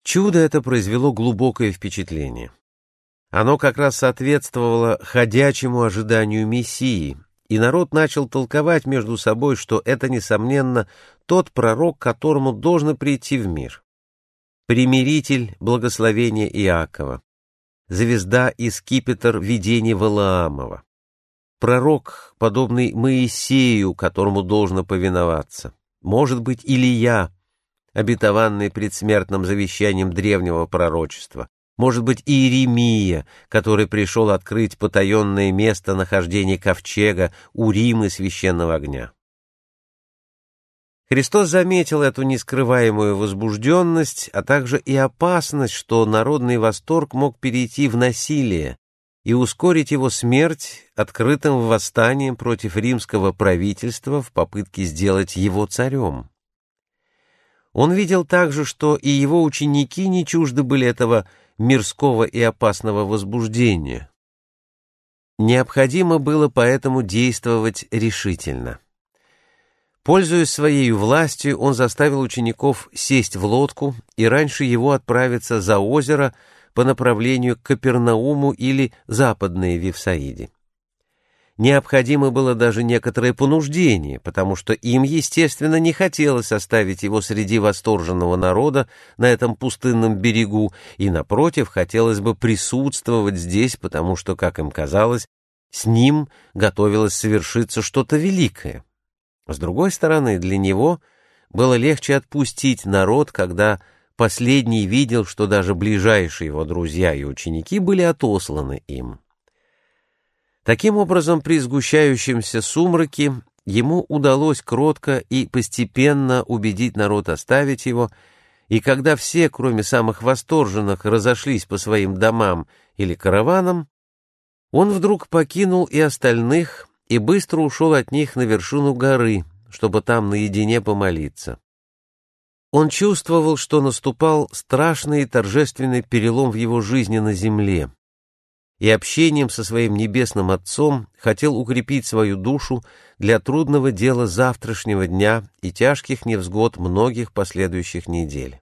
Чудо это произвело глубокое впечатление. Оно как раз соответствовало ходячему ожиданию Мессии, и народ начал толковать между собой, что это, несомненно, тот пророк, которому должно прийти в мир. Примиритель благословения Иакова, звезда и скипетр видений Валаамова, пророк, подобный Моисею, которому должно повиноваться, может быть, Илия, обетованный предсмертным завещанием древнего пророчества, может быть, Иеремия, который пришел открыть потаенное место нахождения ковчега, Уримы священного огня. Христос заметил эту нескрываемую возбужденность, а также и опасность, что народный восторг мог перейти в насилие и ускорить его смерть открытым восстанием против римского правительства в попытке сделать его царем. Он видел также, что и его ученики не чужды были этого мирского и опасного возбуждения. Необходимо было поэтому действовать решительно. Пользуясь своей властью, он заставил учеников сесть в лодку и раньше его отправиться за озеро по направлению к Капернауму или Западной Вифсаиде. Необходимо было даже некоторое понуждение, потому что им, естественно, не хотелось оставить его среди восторженного народа на этом пустынном берегу, и, напротив, хотелось бы присутствовать здесь, потому что, как им казалось, с ним готовилось совершиться что-то великое. С другой стороны, для него было легче отпустить народ, когда последний видел, что даже ближайшие его друзья и ученики были отосланы им. Таким образом, при сгущающемся сумраке ему удалось кротко и постепенно убедить народ оставить его, и когда все, кроме самых восторженных, разошлись по своим домам или караванам, он вдруг покинул и остальных и быстро ушел от них на вершину горы, чтобы там наедине помолиться. Он чувствовал, что наступал страшный и торжественный перелом в его жизни на земле, и общением со своим небесным Отцом хотел укрепить свою душу для трудного дела завтрашнего дня и тяжких невзгод многих последующих недель.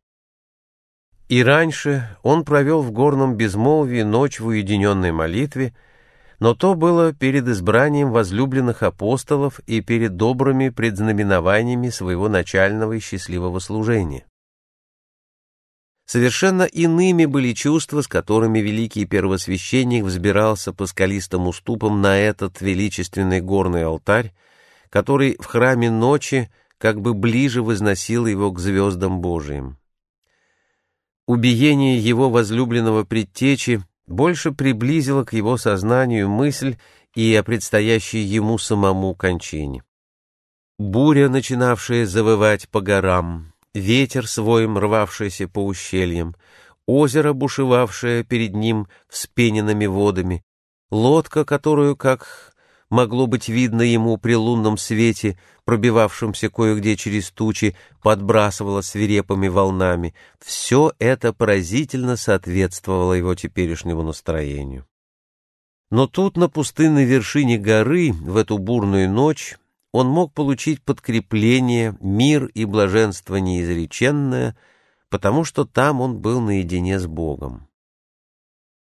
И раньше он провел в горном безмолвии ночь в уединенной молитве, но то было перед избранием возлюбленных апостолов и перед добрыми предзнаменованиями своего начального и счастливого служения. Совершенно иными были чувства, с которыми великий первосвященник взбирался по скалистым уступам на этот величественный горный алтарь, который в храме ночи как бы ближе возносил его к звездам Божиим. Убиение его возлюбленного предтечи больше приблизило к его сознанию мысль и о предстоящей ему самому кончине. Буря, начинавшая завывать по горам, ветер своим рвавшийся по ущельям, озеро, бушевавшее перед ним вспененными водами, лодка, которую, как могло быть видно ему при лунном свете, пробивавшемся кое-где через тучи, подбрасывала свирепыми волнами, все это поразительно соответствовало его теперешнему настроению. Но тут, на пустынной вершине горы, в эту бурную ночь, он мог получить подкрепление, мир и блаженство неизреченное, потому что там он был наедине с Богом.